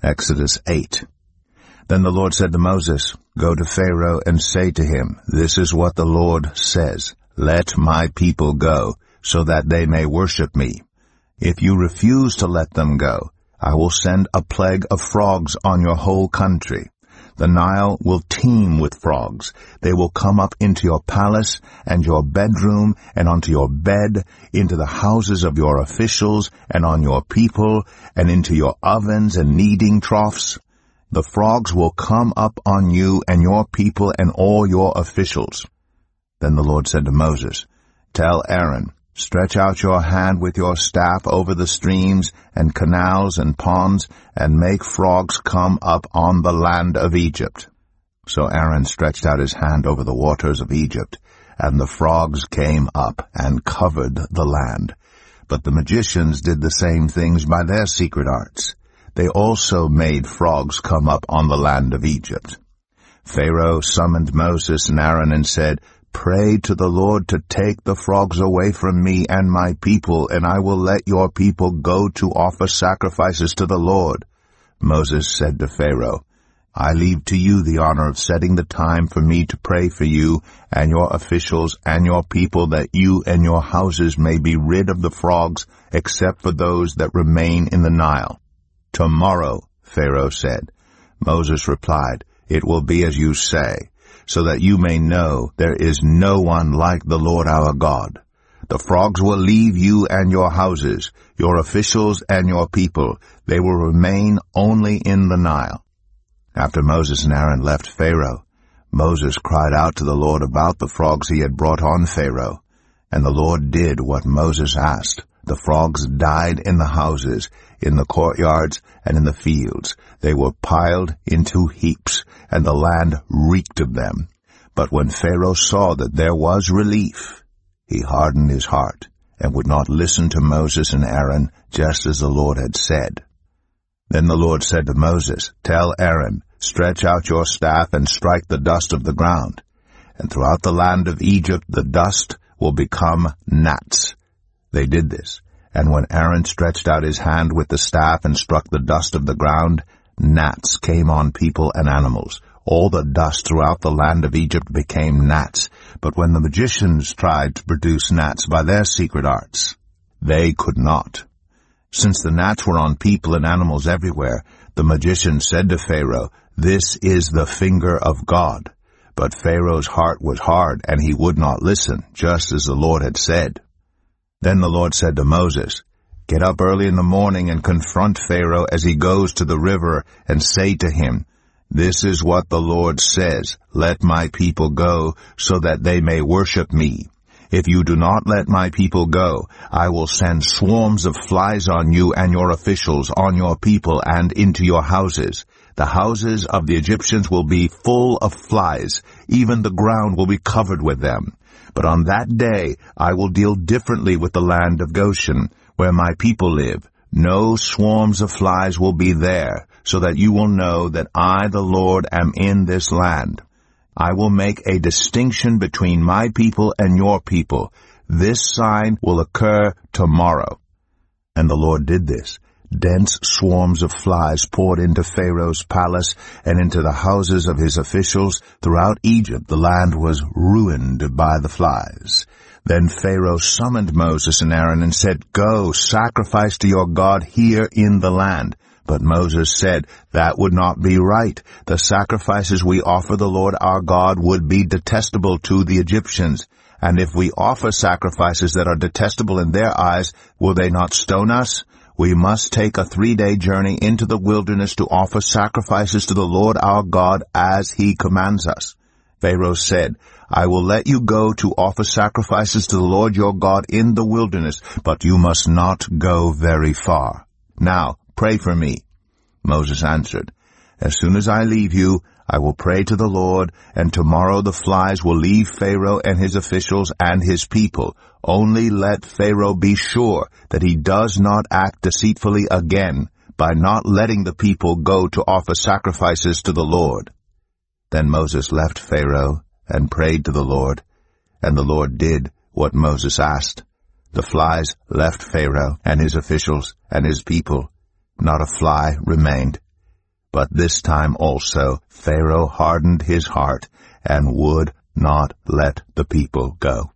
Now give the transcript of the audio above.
Exodus 8. Then the Lord said to Moses, Go to Pharaoh and say to him, This is what the Lord says, Let my people go, so that they may worship me. If you refuse to let them go, I will send a plague of frogs on your whole country. The Nile will teem with frogs. They will come up into your palace and your bedroom and onto your bed, into the houses of your officials and on your people, and into your ovens and kneading troughs. The frogs will come up on you and your people and all your officials. Then the Lord said to Moses, Tell Aaron, Stretch out your hand with your staff over the streams and canals and ponds, and make frogs come up on the land of Egypt. So Aaron stretched out his hand over the waters of Egypt, and the frogs came up and covered the land. But the magicians did the same things by their secret arts. They also made frogs come up on the land of Egypt. Pharaoh summoned Moses and Aaron and said, Pray to the Lord to take the frogs away from me and my people, and I will let your people go to offer sacrifices to the Lord. Moses said to Pharaoh, I leave to you the honor of setting the time for me to pray for you and your officials and your people, that you and your houses may be rid of the frogs, except for those that remain in the Nile. Tomorrow, Pharaoh said. Moses replied, It will be as you say, so that you may know there is no one like the Lord our God. The frogs will leave you and your houses, your officials and your people. They will remain only in the Nile. After Moses and Aaron left Pharaoh, Moses cried out to the Lord about the frogs he had brought on Pharaoh. And the Lord did what Moses asked. The frogs died in the houses, in the courtyards, and in the fields. They were piled into heaps, and the land reeked of them. But when Pharaoh saw that there was relief, he hardened his heart, and would not listen to Moses and Aaron, just as the Lord had said. Then the Lord said to Moses, Tell Aaron, Stretch out your staff and strike the dust of the ground. And throughout the land of Egypt the dust will become gnats. They did this, and when Aaron stretched out his hand with the staff and struck the dust of the ground, gnats came on people and animals. All the dust throughout the land of Egypt became gnats. But when the magicians tried to produce gnats by their secret arts, they could not. Since the gnats were on people and animals everywhere, the magicians said to Pharaoh, This is the finger of God. But Pharaoh's heart was hard, and he would not listen, just as the Lord had said. Then the Lord said to Moses, Get up early in the morning and confront Pharaoh as he goes to the river, and say to him, This is what the Lord says, Let my people go, so that they may worship me. If you do not let my people go, I will send swarms of flies on you and your officials, on your people, and into your houses. The houses of the Egyptians will be full of flies. Even the ground will be covered with them. But on that day I will deal differently with the land of Goshen, where my people live. No swarms of flies will be there, so that you will know that I, the Lord, am in this land. I will make a distinction between my people and your people. This sign will occur tomorrow. And the Lord did this. Dense swarms of flies poured into Pharaoh's palace and into the houses of his officials. Throughout Egypt the land was ruined by the flies. Then Pharaoh summoned Moses and Aaron and said, Go, sacrifice to your God here in the land. But Moses said, That would not be right. The sacrifices we offer the Lord our God would be detestable to the Egyptians. And if we offer sacrifices that are detestable in their eyes, will they not stone us? We must take a 3-day journey into the wilderness to offer sacrifices to the Lord our God as he commands us. Pharaoh said, I will let you go to offer sacrifices to the Lord your God in the wilderness, but you must not go very far. Now, pray for me. Moses answered, As soon as I leave you, I will pray to the Lord, and tomorrow the flies will leave Pharaoh and his officials and his people. Only let Pharaoh be sure that he does not act deceitfully again by not letting the people go to offer sacrifices to the Lord. Then Moses left Pharaoh and prayed to the Lord, and the Lord did what Moses asked. The flies left Pharaoh and his officials and his people. Not a fly remained. But this time also Pharaoh hardened his heart, and would not let the people go.